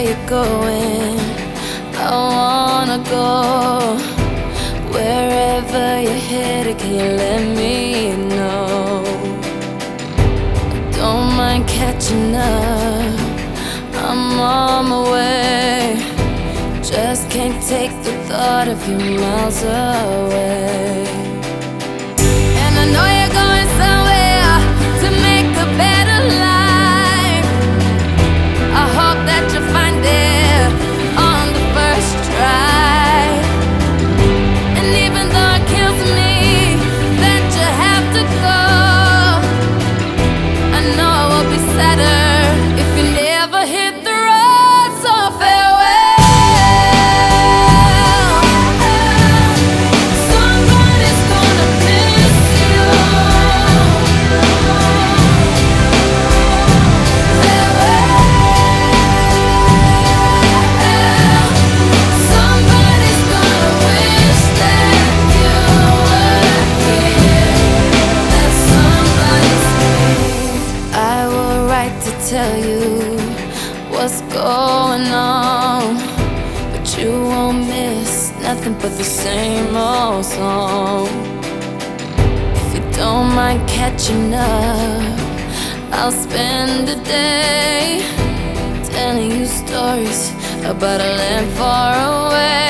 you're going. I wanna go wherever you're headed. Can you let me know? Don't mind catching up, I'm on my way. Just can't take the thought of you miles away. And I know you're going somewhere to make a better life. I hope that you find it on the first try. And even though it kills me that you have to go, I know it will be sadder if you never hit the road. So farewell. Somebody's gonna miss you. Somebody's gonna wish that you were here. That somebody's me. I will write to tell you what's going on, but you won't miss nothing but the same old song. If you don't mind catching up, I'll spend a day telling you stories about a land far away.